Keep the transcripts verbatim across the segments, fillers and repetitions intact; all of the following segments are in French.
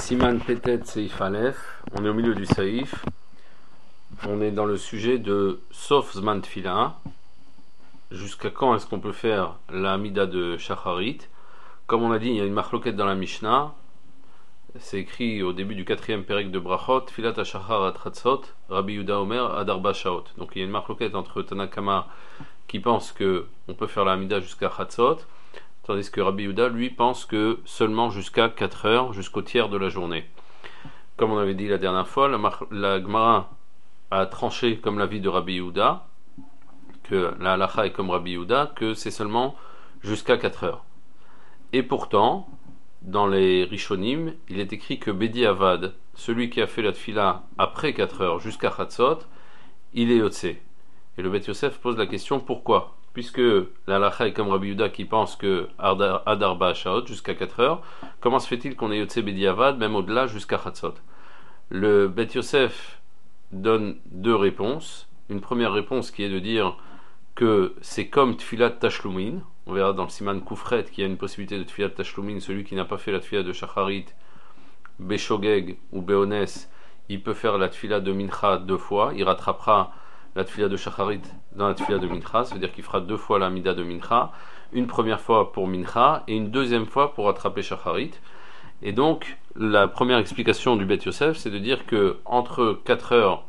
Siman Petet Seif Aleph, on est au milieu du Saïf, on est dans le sujet de Sof Zman Tfila, jusqu'à quand est-ce qu'on peut faire la Amida de Shacharit. Comme on a dit, il y a une marloquette dans la Mishnah, c'est écrit au début du quatrième pérek de Brachot, Filat HaShachar Atratzot, Rabbi Yuda Omer Adarba Shaot. Donc il y a une marloquette entre Tanakama qui pense qu'on peut faire la Amida jusqu'à Chatzot, tandis que Rabbi Yuda, lui, pense que seulement jusqu'à quatre heures, jusqu'au tiers de la journée. Comme on avait dit la dernière fois, la, la Gemara a tranché comme l'avis de Rabbi Yuda, que la halacha est comme Rabbi Yuda, que c'est seulement jusqu'à quatre heures. Et pourtant, dans les Rishonim, il est écrit que Bedi Avad, celui qui a fait la tfila après quatre heures jusqu'à Chatzot, il est Yotse. Et le Bet Yosef pose la question pourquoi ? Puisque la halacha est comme Rabbi Yuda qui pense que Adarba Shaot jusqu'à quatre heures, comment se fait-il qu'on ait Yotse Bedi Avad même au-delà jusqu'à Chatzot ? Le Bet Yosef donne deux réponses. Une première réponse qui est de dire que c'est comme Tfilat Tashlumin. On verra dans le Siman Koufret qu'il y a une possibilité de Tfilat Tashlumin. Celui qui n'a pas fait la Tfilat de Shacharit, Beshogeg ou Beones, il peut faire la Tfilat de Mincha deux fois. Il rattrapera la Tfilat de Shacharit dans la Tfilat de Mincha. Ça veut dire qu'il fera deux fois la Mida de Mincha. Une première fois pour Mincha et une deuxième fois pour rattraper Shacharit. Et donc, la première explication du Bet Yosef, c'est de dire que entre quatre heures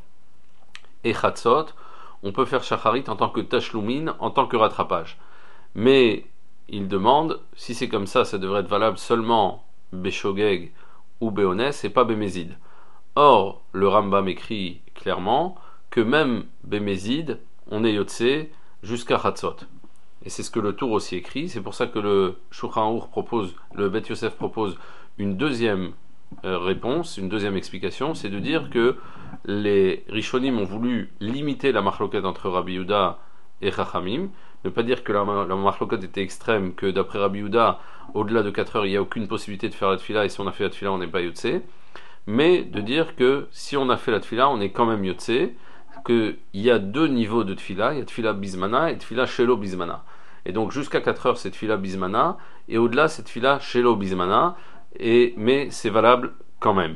et Chatzot, on peut faire Shacharit en tant que Tashlumin, en tant que rattrapage. Mais il demande, si c'est comme ça, ça devrait être valable seulement Beshogeg ou Beones et pas Bémézid. Or, le Rambam écrit clairement que même Bémézid, on est Yotse jusqu'à Chatzot. Et c'est ce que le Tour aussi écrit. C'est pour ça que le Shulchan Aruch propose, le Bet Yosef propose une deuxième euh, réponse, une deuxième explication, c'est de dire que les Rishonim ont voulu limiter la marloquette entre Rabbi Yuda et Chachamim, ne pas dire que la, la marloquette était extrême, que d'après Rabbi Yuda, au-delà de quatre heures, il n'y a aucune possibilité de faire la tfila, et si on a fait la tfila, on n'est pas Yotse, mais de dire que si on a fait la tfila, on est quand même Yotse, qu'il y a deux niveaux de tfila, il y a tfila bismana et tfila shelo bismana. Et donc jusqu'à quatre heures, c'est tfila bismana, et au-delà, c'est tfila shelo bismana, et, mais c'est valable quand même.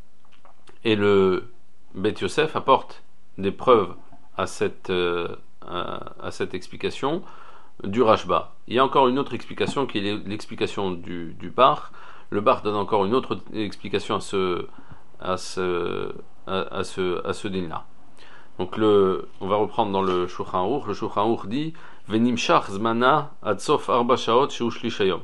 Et le Bet Yosef apporte des preuves à cette, euh, à, à cette explication du Rashba. Il y a encore une autre explication qui est l'explication du, du Bar. Le Bar donne encore une autre explication à ce, à ce, à, à ce, à ce din-là. Donc le, on va reprendre dans le Shulchan Aruch. Le Shulchan Aruch dit Venimshach zmana ad sof arba shaot sheushlish hayom.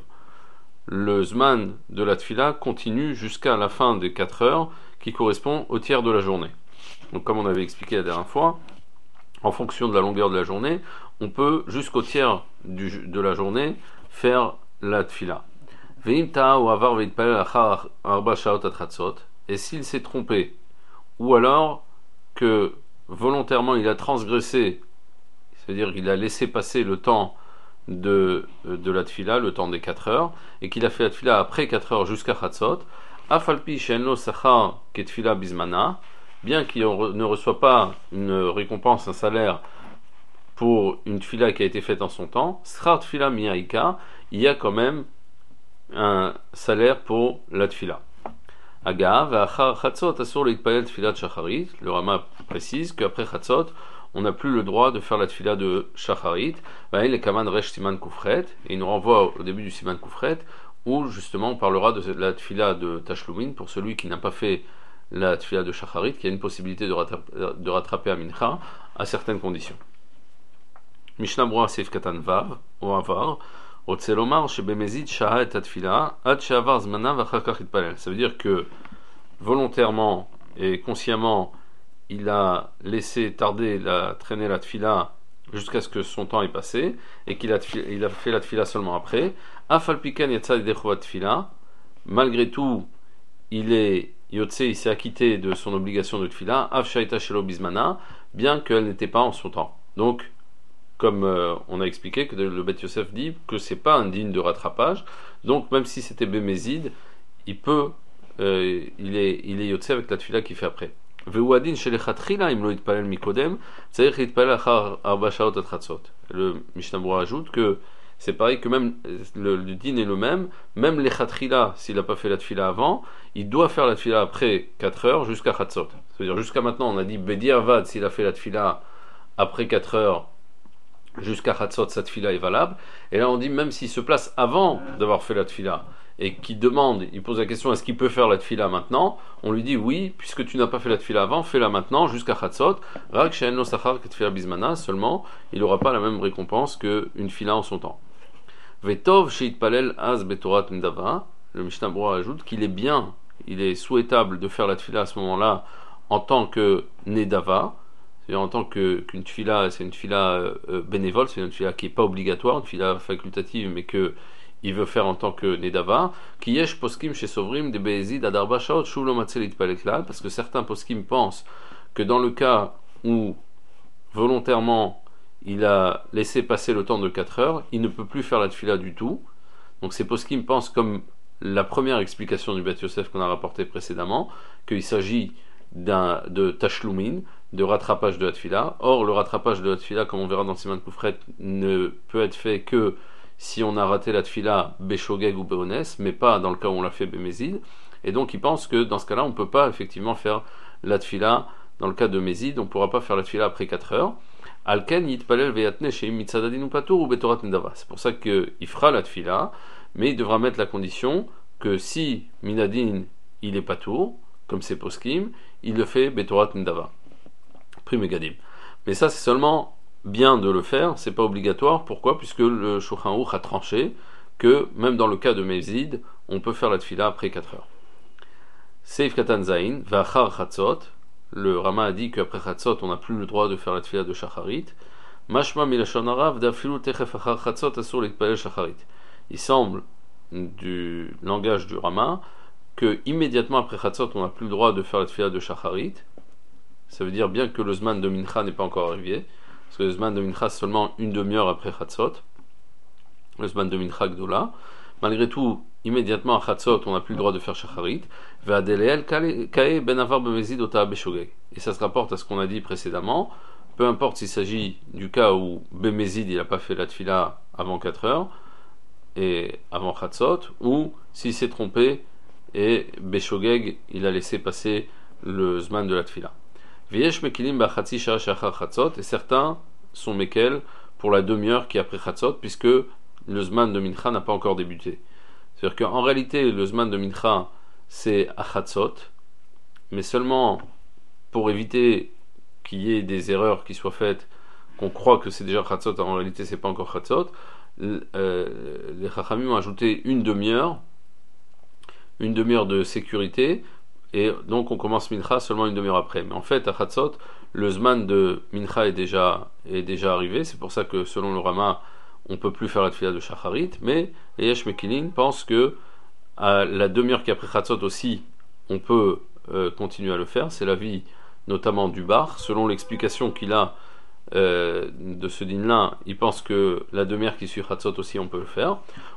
Le zman de la tfila continue jusqu'à la fin des quatre heures qui correspond au tiers de la journée. Donc comme on avait expliqué la dernière fois, en fonction de la longueur de la journée, on peut jusqu'au tiers du, de la journée faire la tfila. Et s'il s'est trompé, ou alors que volontairement il a transgressé, c'est-à-dire qu'il a laissé passer le temps de, de la tfila, le temps des quatre heures, et qu'il a fait la tfila après quatre heures jusqu'à Chatzot, afalpi shenlo sachar ketfila bismana, bien qu'il ne reçoit pas une récompense, un salaire pour une tfila qui a été faite en son temps, schar tfila miyaika, il y a quand même un salaire pour la tfila. Agav, achar Chatzot asur l'itpalel tfilat shacharit, le Rama précise qu'après Chatzot, on n'a plus le droit de faire la tfila de Shacharit. Ben, il est kaman resh siman koufret, et il nous renvoie au début du siman koufret, où justement on parlera de la tfila de Tashlumin pour celui qui n'a pas fait la tfila de Shacharit, qui a une possibilité de rattraper, de rattraper à Mincha à certaines conditions. Mishnah Brura Seif Katan Vav, ou Avar, Otselomar Shebemezid Shaha et Tfila, Ad Shavar Zmana Vachakach Itpalel. Ça veut dire que volontairement et consciemment, il a laissé tarder, la, traîner la tfila jusqu'à ce que son temps ait passé, et qu'il a, il a fait la tfila seulement après. Afalpikan yatsa dechovat tfila, malgré tout, il est yotse, il s'est acquitté de son obligation de tfila, af shaita shelo bismana, bien qu'elle n'était pas en son temps. Donc, comme euh, on a expliqué, que le Bet Yosef dit que c'est pas un digne de rattrapage, donc même si c'était bémézid, il peut, euh, il est, il est yotse avec la tfila qu'il fait après. Le Mishnah Brura ajoute que c'est pareil que même le, le din est le même, même les khatrila, s'il n'a pas fait la tfila avant, il doit faire la tfila après quatre heures jusqu'à Chatzot. C'est-à-dire jusqu'à maintenant, on a dit Bedi Avad, s'il a fait la tfila après quatre heures jusqu'à Chatzot, sa tfila est valable. Et là, on dit même s'il se place avant d'avoir fait la tfila et qu'il demande, il pose la question est-ce qu'il peut faire la tfila maintenant, on lui dit oui, puisque tu n'as pas fait la tfila avant, fais-la maintenant jusqu'à Chatzot. Rak she'en lo sachar que tfila bismana, seulement il n'aura pas la même récompense qu'une fila en son temps. Vetov she'itpalel az betorat ndava, le Mishnah Berurah ajoute qu'il est bien, il est souhaitable de faire la tfila à ce moment-là en tant que nedava, c'est-à-dire en tant que, qu'une tfila, c'est une tfila euh, bénévole, c'est une tfila qui n'est pas obligatoire, une tfila facultative, mais que il veut faire en tant que nedava, qui yesh poskim chez Sovrim de Be'ezid adarba shaot shuv lo matzel itpalel klal, parce que certains poskim pensent que dans le cas où volontairement il a laissé passer le temps de quatre heures, il ne peut plus faire la tfila du tout. Donc ces poskim pensent, comme la première explication du Beth Yosef qu'on a rapporté précédemment, qu'il s'agit d'un, de tashlumin, de rattrapage de la tfila. Or, le rattrapage de la tfila, comme on verra dans Siman Koufret, ne peut être fait que si on a raté la tfila Beshogeg ou Beones, mais pas dans le cas où on l'a fait Bémézid. Et donc, ils pensent que dans ce cas-là, on ne peut pas effectivement faire la tfila dans le cas de Mézid, on ne pourra pas faire la tfila après quatre heures. Alken yitpalel veyatne sheim mitzadadin ou patour ou betorat nedava. C'est pour ça qu'il fera la tfila, mais il devra mettre la condition que si minadin il est patour, comme c'est poskim, il le fait betorat nedava. Prime gadim. Mais ça, c'est seulement bien de le faire, c'est pas obligatoire. Pourquoi ? Puisque le Shulchan Aruch a tranché que même dans le cas de Mézid, on peut faire la tfila après quatre heures. Seif Katan Zain, Vachar Chatzot, le Rama a dit qu'après Chatzot, on n'a plus le droit de faire la tfila de Shacharit. Mashma milashon harav dafilu techef achar Chatzot asur litpalel Shacharit. Il semble, du langage du Rama, que immédiatement après Chatzot, on n'a plus le droit de faire la tfila de Shacharit. Ça veut dire bien que le Zman de Mincha n'est pas encore arrivé, parce que le Zman de Mincha c'est seulement une demi-heure après Chatzot, le Zman de Mincha Gdola. Malgré tout, immédiatement à Chatzot, on n'a plus le droit de faire Shacharit. Ve'adeleel kae ben avar b'mezid ota b'shogeg. Et ça se rapporte à ce qu'on a dit précédemment, peu importe s'il s'agit du cas où Bemezid il n'a pas fait la tfila avant quatre heures, et avant Chatzot, ou s'il s'est trompé, et Beshogeg il a laissé passer le Zman de la tfila. V'yesh mekilim b'chatzi shah shachar Chatzot, et certains sont mekel pour la demi-heure qui est après Chatzot, puisque le Zman de Mincha n'a pas encore débuté. C'est-à-dire qu'en réalité, le Zman de Mincha, c'est à Chatzot, mais seulement pour éviter qu'il y ait des erreurs qui soient faites, qu'on croit que c'est déjà Chatzot, en réalité, c'est pas encore Chatzot. Euh, les Chachamim ont ajouté une demi-heure, une demi-heure de sécurité, et donc on commence Mincha seulement une demi-heure après. Mais en fait, à Chatzot, le Zman de Mincha est déjà, est déjà arrivé, c'est pour ça que selon le Rama, on ne peut plus faire la tfila de Shacharit, mais les Yesh Mekilin pensent que à la demi-heure qui après Chatzot aussi, on peut euh, continuer à le faire. C'est l'avis notamment du Bar. Selon l'explication qu'il a euh, de ce din-là, il pense que la demi-heure qui suit Chatzot aussi, on peut le faire.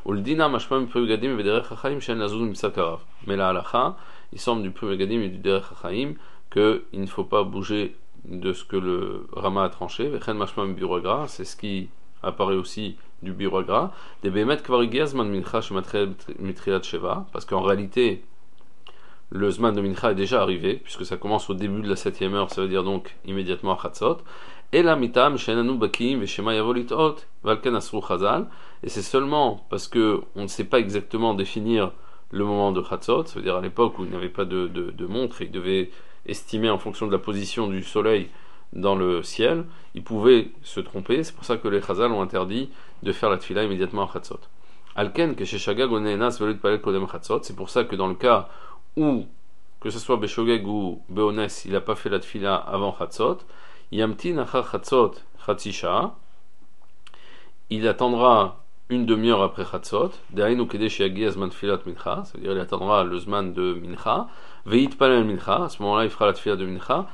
Mais la halacha, il semble du Prime Gadim et du Derech HaChaim qu'il ne faut pas bouger de ce que le Rama a tranché. C'est ce qui apparaît aussi du Biragra, des Behemet Kvarigia Zman Mincha Shematrel Mitrilat Sheva, parce qu'en réalité, le Zman de Mincha est déjà arrivé, puisque ça commence au début de la septième heure, ça veut dire donc immédiatement à Chatzot. Et la Mitam Shenanu Bakim Veshema Yavolitot Valken Asru Chazal, et c'est seulement parce que on ne sait pas exactement définir le moment de Chatzot, ça veut dire à l'époque où il n'y avait pas de, de, de montre, il devait estimer en fonction de la position du soleil dans le ciel, ils pouvaient se tromper, c'est pour ça que les Chazal ont interdit de faire la tfila immédiatement à Chatzot. Alken, que chez Shagag on enas velut palel kodem Chatzot, c'est pour ça que dans le cas où, que ce soit Beshogeg ou Beones, il n'a pas fait la tfila avant Chatzot, Yamtin achar Chatzot Chatzisha, il attendra une demi-heure après Chatzot, Dehainu kedesh yagi azman tfilat mincha, c'est-à-dire il attendra le zman de mincha, ve'it palel mincha, à ce moment-là il fera la tfila de mincha,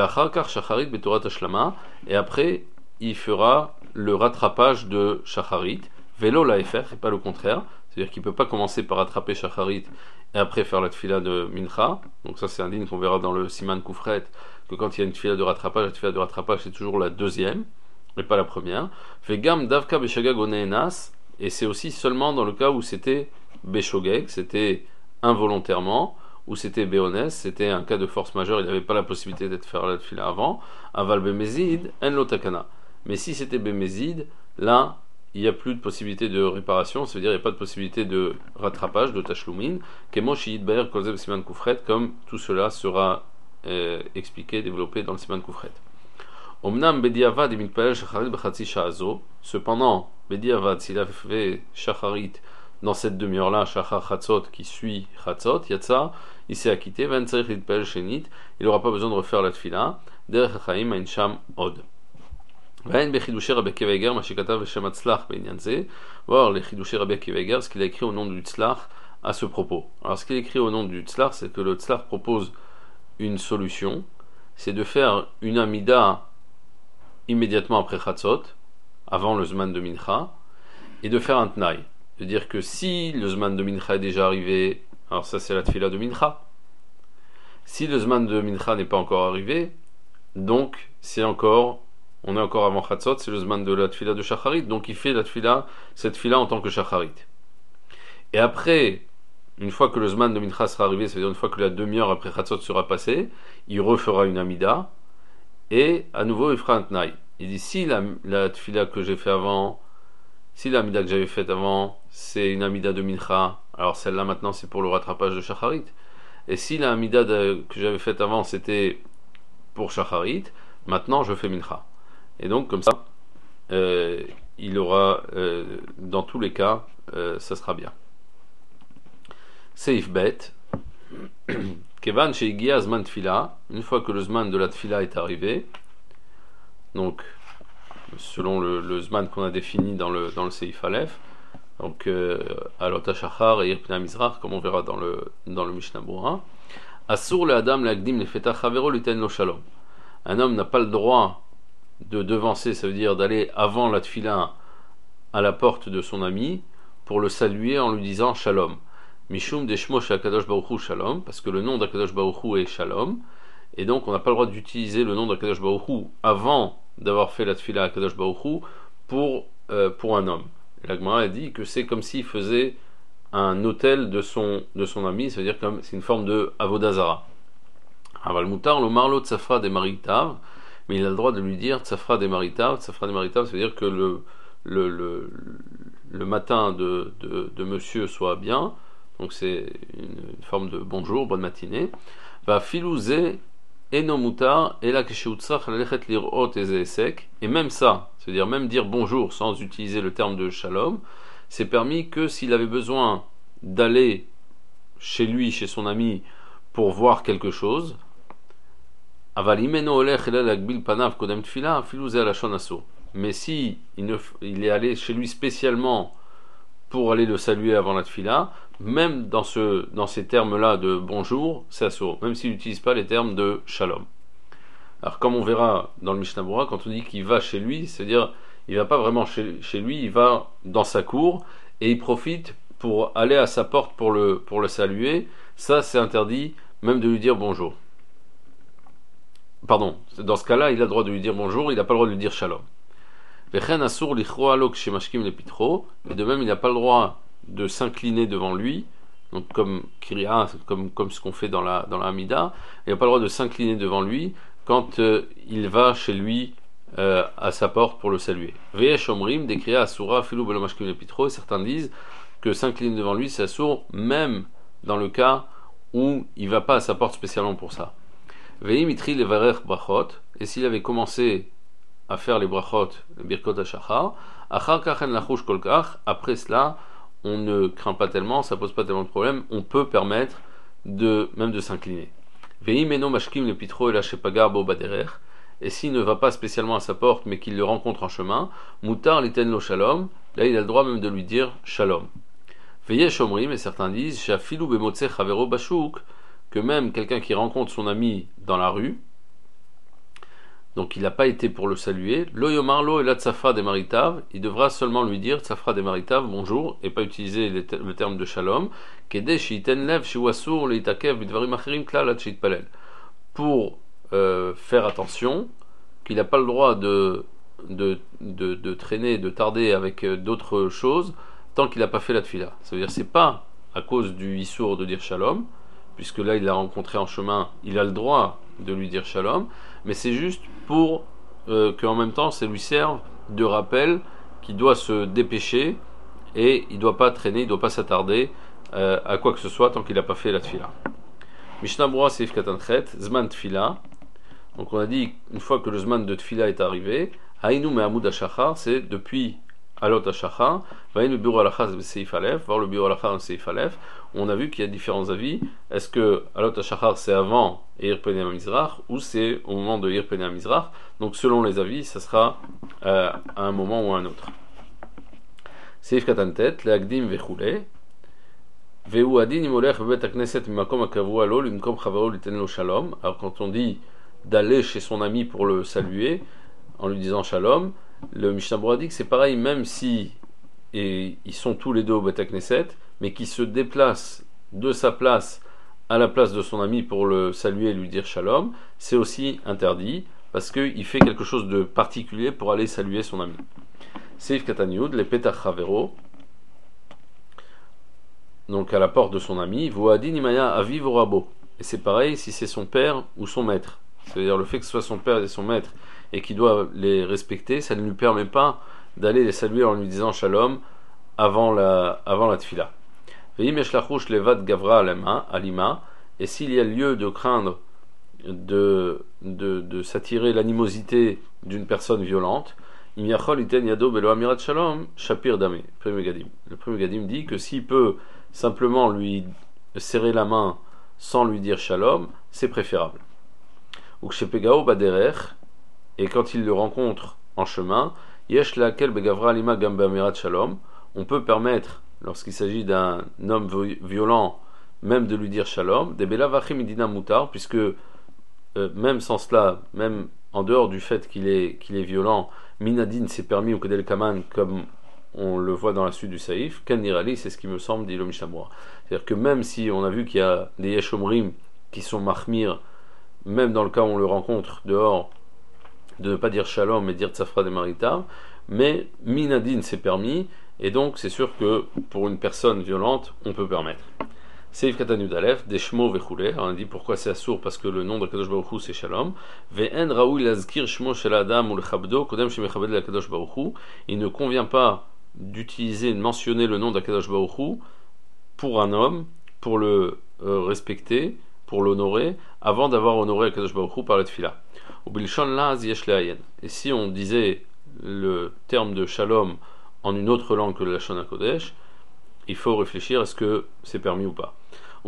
et après il fera le rattrapage de Shacharit, vélo la F R, et pas le contraire, c'est-à-dire qu'il ne peut pas commencer par rattraper Shacharit et après faire la tfila de Mincha. Donc ça c'est un din qu'on verra dans le Siman Koufret, que quand il y a une tfila de rattrapage, la tfila de rattrapage c'est toujours la deuxième et pas la première. Vegam davka beshagag oneenas Et c'est aussi seulement dans le cas où c'était Beshogeg, c'était involontairement, ou c'était Béonès, c'était un cas de force majeure, il n'avait pas la possibilité d'être faire la fila avant. Aval Bemezid, En Lotakana. Mais si c'était Bemezid, là, il n'y a plus de possibilité de réparation, ça veut dire qu'il n'y a pas de possibilité de rattrapage, de tachloumin, Kemo Shiyid Baer Kozeb Siman Koufret, comme tout cela sera euh, expliqué, développé dans le Siman Koufret. Omnam Bediavad et Mitpalel Shacharit Bechatsi Sha'azo. Cependant, Bediavad, s'il a fait Shacharit dans cette demi-heure-là, Shachar Chatzot qui suit Chatzot, Yatsa, il s'est acquitté, Van Tzarich Litpalel Shenit, il n'aura pas besoin de refaire la tfila, Derech Chaim Ein Sham Od. Vaen Bechidouché Rabbi Akiva Eiger, Mashikata Veshem Atzlach Beinyan Ze. Voir les Chidouché Rabbi Akiva Eiger, ce qu'il a écrit au nom du Tzlach à ce propos. Alors, ce qu'il a écrit au nom du Tzlach, c'est que le Tzlach propose une solution, c'est de faire une Amida immédiatement après Chatzot, avant le Zman de Mincha, et de faire un Tnaï. De dire que si le Zman de Mincha est déjà arrivé, alors ça c'est la Tfila de Mincha. Si le Zman de Mincha n'est pas encore arrivé, donc c'est encore, on est encore avant Chatzot, c'est le Zman de la Tfila de Shacharit, donc il fait la Tfila, cette Tfila en tant que Shacharit. Et après, une fois que le Zman de Mincha sera arrivé, c'est-à-dire une fois que la demi-heure après Chatzot sera passée, il refera une Amida, et à nouveau il fera un Tnaï. Il dit si la, la Tfila que j'ai fait avant, si la Amida que j'avais faite avant, c'est une Amida de Mincha, alors celle-là maintenant c'est pour le rattrapage de Shacharit. Et si la Amida de, que j'avais faite avant c'était pour Shacharit, maintenant je fais Mincha. Et donc comme ça, euh, il aura, euh, dans tous les cas, euh, ça sera bien. Seif Bet. Kevan Sheigia Zman Tfila, une fois que le Zman de la Tfila est arrivé, donc selon le, le Zman qu'on a défini dans le, dans le Seif Aleph, donc Alot HaShachar et Irpina Mizrach, comme on verra dans le, dans le Mishnah Berurah, Asur le Adam l'Agdim le Fetach Havero l'Iten lo Shalom. Un homme n'a pas le droit de devancer, ça veut dire d'aller avant la Tfila à la porte de son ami pour le saluer en lui disant Shalom. Mishum Deshmo Shakadosh Baruch Hu Shalom, parce que le nom d'Akadosh Baruch Hu est Shalom, et donc on n'a pas le droit d'utiliser le nom d'Akadosh Baruch Hu avant d'avoir fait la tfila à Akadosh Baruch Hu pour, euh, pour un homme. La Gemara a dit que c'est comme s'il faisait un hôtel de son, de son ami, c'est-à-dire que c'est une forme de Avodazara. Aval Moutar, le Marlo Tsafra des Maritav, mais il a le droit de lui dire Tsafra des Maritav. Tsafra des Maritav, ça veut dire que le, le, le, le matin de, de, de monsieur soit bien, donc c'est une, une forme de bonjour, bonne matinée. Va filouzer eno mutar et la kesheutzach lechet lirot ezesek, et même ça, c'est-à-dire même dire bonjour sans utiliser le terme de shalom, c'est permis que s'il avait besoin d'aller chez lui, chez son ami, pour voir quelque chose. Mais si il, ne, il est allé chez lui spécialement pour aller le saluer avant la tfila, même dans, ce, dans ces termes-là de bonjour, c'est assourd, même s'il n'utilise pas les termes de shalom. Alors comme on verra dans le Mishnah Berurah, quand on dit qu'il va chez lui, c'est-à-dire il ne va pas vraiment chez, chez lui, il va dans sa cour et il profite pour aller à sa porte pour le, pour le saluer. Ça c'est interdit même de lui dire bonjour. Pardon, dans ce cas-là, il a le droit de lui dire bonjour, il n'a pas le droit de lui dire shalom. Et de même, il n'a pas le droit de s'incliner devant lui, donc comme Kriya, comme, comme ce qu'on fait dans la, dans la Hamida, il n'a pas le droit de s'incliner devant lui quand euh, il va chez lui euh, à sa porte pour le saluer. Veyesh omrim, des Kriya asura, filou belamashkim le pitro, et certains disent que s'incliner devant lui, c'est assour, même dans le cas où il ne va pas à sa porte spécialement pour ça. Veim itri levarer brachot, et s'il avait commencé à faire les brachot, le birkot hashachar, achar kachen lachush kolkach, après cela, on ne craint pas tellement, ça pose pas tellement de problème, on peut permettre de, même de s'incliner. Veim eno mashkim le pitro et la shepagar bo baderer, et s'il ne va pas spécialement à sa porte, mais qu'il le rencontre en chemin, mutar liten lo shalom, là il a le droit même de lui dire shalom. Veyesh omrim, et certains disent, shafilu bemotse chavero bashuk, que même quelqu'un qui rencontre son ami dans la rue, donc il n'a pas été pour le saluer, lo yomarlo et la tsafra des maritav, il devra seulement lui dire tsafra des maritav, bonjour, et pas utiliser le terme de shalom, kede shiten lev shiwasur leitakev bidvarim achirim klal at shitpalel, pour euh, faire attention qu'il n'a pas le droit de de, de, de traîner, de tarder avec d'autres choses tant qu'il n'a pas fait la tfila. Ça veut dire que c'est pas à cause du issour de dire shalom, puisque là il l'a rencontré en chemin, il a le droit de lui dire shalom, mais c'est juste pour euh, qu'en même temps ça lui serve de rappel qu'il doit se dépêcher et il ne doit pas traîner, il ne doit pas s'attarder euh, à quoi que ce soit tant qu'il n'a pas fait la tfila. Mishnah Brura Seif Katan Chet, Zman Tfila. Donc on a dit, une fois que le Zman de Tfila est arrivé, Haïnou Me'amud HaShachar, c'est depuis Alot HaShachar, Vaïnu Biur Halakha Seif Aleph, voir le Biur Halakha Seif Aleph. On a vu qu'il y a différents avis. Est-ce que Alot HaShachar c'est avant Eir Pnei HaMizrach ou c'est au moment de Eir Pnei HaMizrach? Donc selon les avis, ça sera euh, à un moment ou à un autre. Seif Katan Tet, Le'agdim Vechule. Alors quand on dit d'aller chez son ami pour le saluer en lui disant shalom, le Mishnah Brura dit que c'est pareil même si et ils sont tous les deux au Bet Knesset, mais qui se déplace de sa place à la place de son ami pour le saluer et lui dire shalom, c'est aussi interdit parce qu'il fait quelque chose de particulier pour aller saluer son ami. Seif Kataniud, les Petach Chavero, donc à la porte de son ami, Voadi Nimaya Aviv Rabo. Et c'est pareil si c'est son père ou son maître. C'est-à-dire le fait que ce soit son père et son maître et qu'il doit les respecter, ça ne lui permet pas d'aller les saluer en lui disant shalom avant la, avant la tfila. Levad Gavra Alima. Et s'il y a lieu de craindre de, de, de s'attirer l'animosité d'une personne violente, le premier Gadim dit que s'il peut simplement lui serrer la main sans lui dire shalom, c'est préférable. Et quand il le rencontre en chemin, on peut permettre, lorsqu'il s'agit d'un homme violent, même de lui dire shalom, puisque euh, même sans cela, même en dehors du fait qu'il est, qu'il est violent, minadin c'est permis au Kedel Kaman, comme on le voit dans la suite du Saïf. Ken Nirali, c'est ce qui me semble, dit le Mishnah Brura. C'est-à-dire que même si on a vu qu'il y a des Yeshomrim qui sont mahmir, même dans le cas où on le rencontre dehors, de ne pas dire shalom mais dire tzafra des maritav, mais minadin c'est permis, et donc c'est sûr que pour une personne violente, on peut permettre. Seif Katanud Aleph, des Shmo Vechule. On a dit pourquoi c'est assour, parce que le nom de Kadosh Baruch Hu c'est Shalom. Ve'en Raoui Lazkir Shmo Shel Adam ou le Chabdo, Kodem Shemechabed la Kadosh Baruch Hu. Il ne convient pas d'utiliser, de mentionner le nom d'Akadosh Baruch Hu pour un homme, pour le euh, respecter, pour l'honorer, avant d'avoir honoré Akadosh Baruch Hu par la Tfila. Ubilshon Laz Yesh Le'ayen. Et si on disait le terme de Shalom en une autre langue que le Lashon HaKodesh, il faut réfléchir à ce que c'est permis ou pas.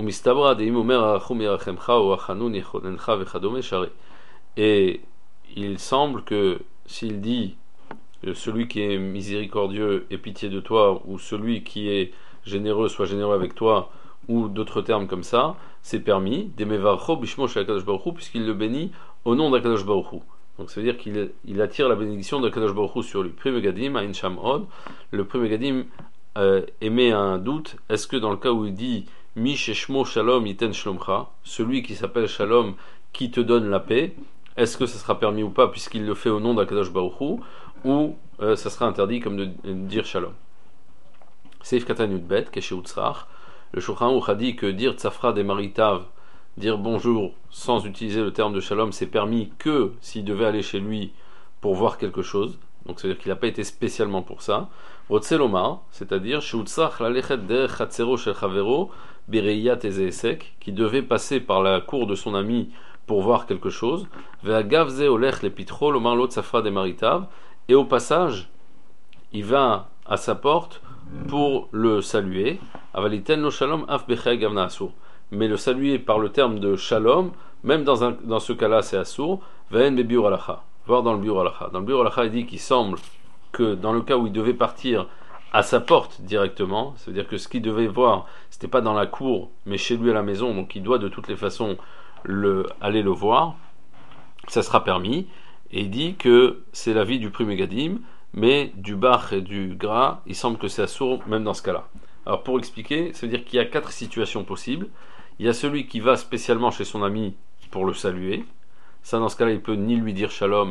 Et il semble que s'il dit celui qui est miséricordieux ait pitié de toi, ou celui qui est généreux soit généreux avec toi, ou d'autres termes comme ça, c'est permis, puisqu'il le bénit au nom d'Akadosh Baruch Hu. Donc ça veut dire qu'il il attire la bénédiction d'Akadosh Baruch Hu sur lui. Prime Gadim, Ain Sham Od, le Prime Gadim euh, émet un doute, est-ce que dans le cas où il dit Mi Sheshmo Shalom Yiten Shlomcha, celui qui s'appelle Shalom, qui te donne la paix, est-ce que ça sera permis ou pas, puisqu'il le fait au nom d'Akadosh Baruch Hu, ou euh, ça sera interdit comme de, de dire Shalom. Seif Katan Yudbet, Keshe Utzrach, le Shulchan Aruch a dit que dire Tzafra des Maritav, dire bonjour sans utiliser le terme de Shalom, c'est permis que s'il devait aller chez lui pour voir quelque chose, donc c'est-à-dire qu'il n'a pas été spécialement pour ça. Rotzelomar, c'est-à-dire Sheutzach lalechet derech chatzero shel chavero bereiyat ezeesek, qui devait passer par la cour de son ami pour voir quelque chose. Ve'agav ze olech lepitro lomar lo tzafra de maritav, et au passage, il va à sa porte pour le saluer. Avaliten lo shalom af bechei gavna asur. Mais le saluer par le terme de shalom, même dans, un, dans ce cas-là, c'est assour. Ve'en bebiur alacha. Voir dans le biur alacha. Dans le biur alacha, il dit qu'il semble que dans le cas où il devait partir à sa porte directement, ça veut dire que ce qu'il devait voir, c'était pas dans la cour, mais chez lui à la maison, donc il doit de toutes les façons le, aller le voir, ça sera permis. Et il dit que c'est l'avis du Prime Gadim, mais du bach et du gras, il semble que c'est assour même dans ce cas-là. Alors pour expliquer, ça veut dire qu'il y a quatre situations possibles. Il y a celui qui va spécialement chez son ami pour le saluer. Ça, dans ce cas-là, il peut ni lui dire shalom,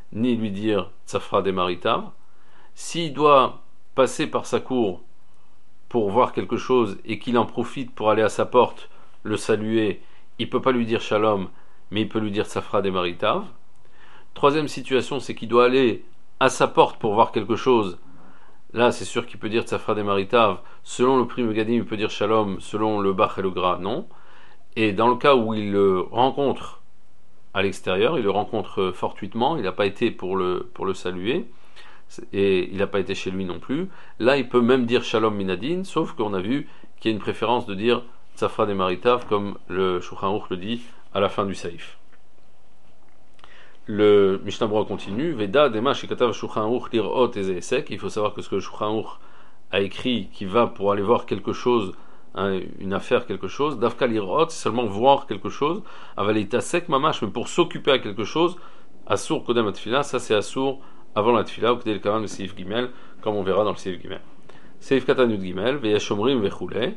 ni lui dire Tsafra des Maritav. S'il doit passer par sa cour pour voir quelque chose et qu'il en profite pour aller à sa porte, le saluer, il ne peut pas lui dire Shalom, mais il peut lui dire Tsafra des Maritav. Troisième situation, c'est qu'il doit aller à sa porte pour voir quelque chose. Là, c'est sûr qu'il peut dire Tsafra des Maritav. Selon le Pri Megadim, il peut dire Shalom. Selon le Bach et le Gra, non. Et dans le cas où il le rencontre à l'extérieur, il le rencontre fortuitement, il n'a pas été pour le, pour le saluer, et il n'a pas été chez lui non plus. Là, il peut même dire Shalom Minadin, sauf qu'on a vu qu'il y a une préférence de dire Tsafra des Maritav, comme le Shulchan Aruch le dit à la fin du Saïf. Le Mishnah Berurah continue. Veda dema shekatav Shulchan Aruch lirot ezesek. Il faut savoir que ce que le Shulchan Aruch a écrit, qui va pour aller voir quelque chose, hein, une affaire, quelque chose. Davka lirot, c'est seulement voir quelque chose. Avalita sek mamash, mais pour s'occuper à quelque chose. Asur kodem atfila, ça c'est asur avant la tfila, ou kedel kavan le seif gimel, comme on verra dans le seif gimel. Seif katanud gimel, veyashomrim vechule.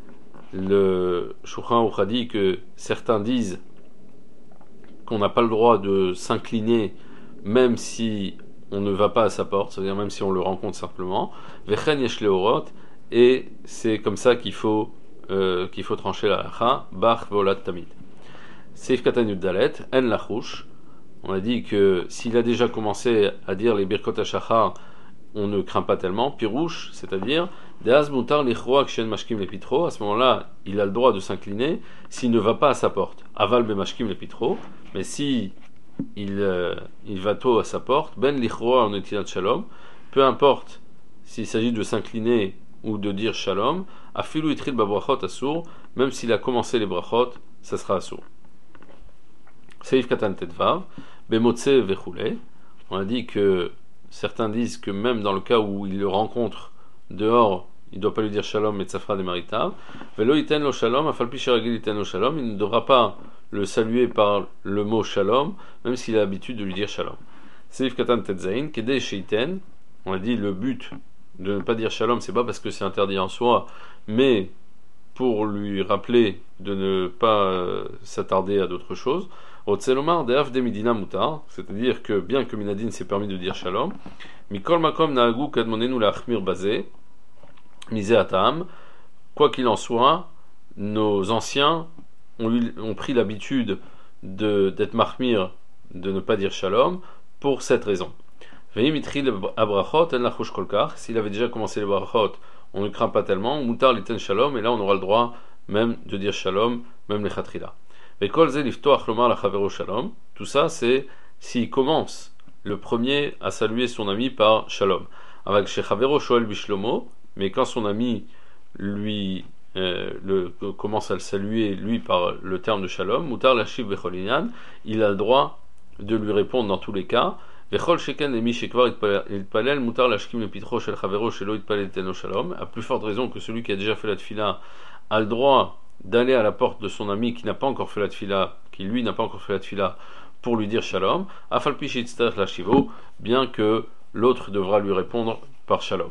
Le Shulchan Aruch a dit que certains disent qu'on n'a pas le droit de s'incliner même si on ne va pas à sa porte, c'est-à-dire même si on le rencontre simplement. Vechen yesh leorot, et c'est comme ça qu'il faut euh, qu'il faut trancher la halakha. Bach volat tamid. Seif katanud dalet en lachouch. On a dit que s'il a déjà commencé à dire les birkot hashachar, on ne craint pas tellement. Pirouche, c'est-à-dire deaz mutar lichroa kshen mashkim lepitro. À ce moment-là, il a le droit de s'incliner s'il ne va pas à sa porte. Aval be mashkim lepitro. Mais si il, euh, il va tôt à sa porte, ben lichroa en etilat shalom, peu importe s'il s'agit de s'incliner ou de dire shalom, afilu itril babrachot asur, même s'il a commencé les brachot, ça sera asur. Seif katan tetvav, bemotse vechule. On a dit que certains disent que même dans le cas où il le rencontre dehors, il ne doit pas lui dire shalom et tsafra des maritav. Velo iten lo shalom, afalpi sheragil iten lo shalom, il ne devra pas le saluer par le mot shalom, même s'il a l'habitude de lui dire shalom. Seif katan tetzain, kedei sheiten. On a dit le but de ne pas dire shalom, c'est pas parce que c'est interdit en soi, mais pour lui rappeler de ne pas euh, s'attarder à d'autres choses. Otselomar deaf de midina mutar, c'est-à-dire que bien que Minadin s'est permis de dire shalom, mikol makom naagu kadmonenu la achmir bazé, misé atam, quoi qu'il en soit, nos anciens ont, eu, ont pris l'habitude de, d'être mahmir, de ne pas dire shalom, pour cette raison. Veimitril abrachot en lachush kolkar, s'il avait déjà commencé les brachot, on ne craint pas tellement, mutar liten shalom, et là on aura le droit même de dire shalom, même les chatrila. Tout ça, c'est s'il commence le premier à saluer son ami par shalom. Avec Shechavero Shoel Bishlomo, mais quand son ami lui euh, le, commence à le saluer lui par le terme de shalom, Mutar Lashiv Becholinyan, il a le droit de lui répondre dans tous les cas. Vechol Sheken Lemi Shekvar Itpalel, Mutar Lashkim Le Pitro Shel Chavero Shelo Itpalel Teno Shalom, à plus forte raison que celui qui a déjà fait la tfila a le droit d'aller à la porte de son ami qui n'a pas encore fait la tfila, qui lui n'a pas encore fait la tfila, pour lui dire shalom, afalpi shitzter la shivo, bien que l'autre devra lui répondre par shalom.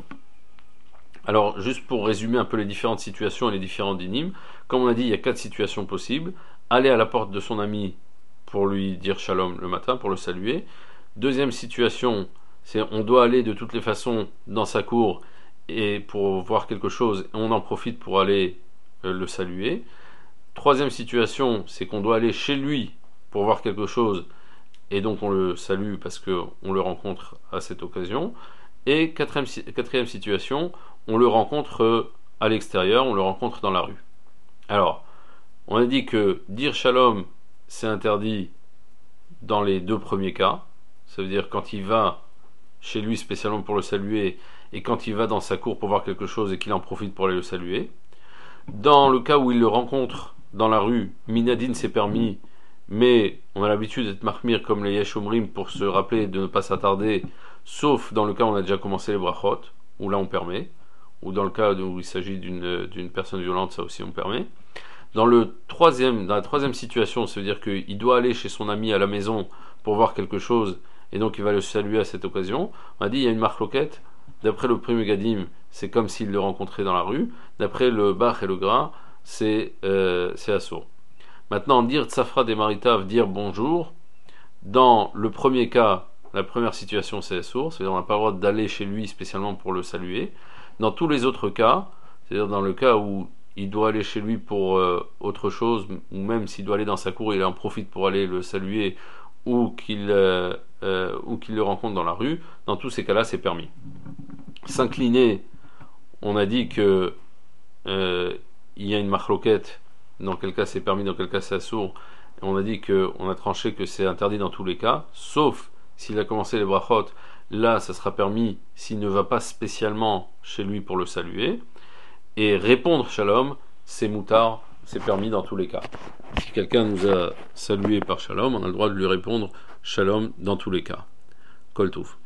Alors, juste pour résumer un peu les différentes situations et les différents dynim, comme on a dit, il y a quatre situations possibles. Aller à la porte de son ami pour lui dire shalom le matin, pour le saluer. Deuxième situation, c'est on doit aller de toutes les façons dans sa cour et pour voir quelque chose, on en profite pour aller le saluer. Troisième situation, c'est qu'on doit aller chez lui pour voir quelque chose et donc on le salue parce qu'on le rencontre à cette occasion. Et quatrième, quatrième situation, on le rencontre à l'extérieur, on le rencontre dans la rue. Alors, on a dit que dire shalom, c'est interdit dans les deux premiers cas. Ça veut dire quand il va chez lui spécialement pour le saluer et quand il va dans sa cour pour voir quelque chose et qu'il en profite pour aller le saluer. Dans le cas où il le rencontre dans la rue, Minadin s'est permis, mais on a l'habitude d'être mahmir comme les Yesh Omrim pour se rappeler de ne pas s'attarder, sauf dans le cas où on a déjà commencé les brachot, où là on permet, ou dans le cas où il s'agit d'une, d'une personne violente, ça aussi on permet. Dans, le troisième, dans la troisième situation, ça veut dire qu'il doit aller chez son ami à la maison pour voir quelque chose, et donc il va le saluer à cette occasion. On a dit il y a une marloquette. D'après le Pri Megadim, c'est comme s'il le rencontrait dans la rue. D'après le Bach et le Gra, c'est, euh, c'est assourd. Maintenant, dire Tsafra des Maritav, dire bonjour, dans le premier cas, la première situation c'est sourd, c'est-à-dire on n'a pas le droit d'aller chez lui spécialement pour le saluer. Dans tous les autres cas, c'est-à-dire dans le cas où il doit aller chez lui pour euh, autre chose, ou même s'il doit aller dans sa cour, il en profite pour aller le saluer, ou qu'il euh, euh, ou qu'il le rencontre dans la rue, dans tous ces cas-là c'est permis. S'incliner, on a dit que euh, il y a une machloquette, dans quel cas c'est permis, dans quel cas c'est assourd. On a dit que, on a tranché que c'est interdit dans tous les cas, sauf s'il a commencé les brachot, là ça sera permis s'il ne va pas spécialement chez lui pour le saluer. Et répondre shalom, c'est moutard, c'est permis dans tous les cas. Si quelqu'un nous a salué par shalom, on a le droit de lui répondre shalom dans tous les cas. Kol Touf.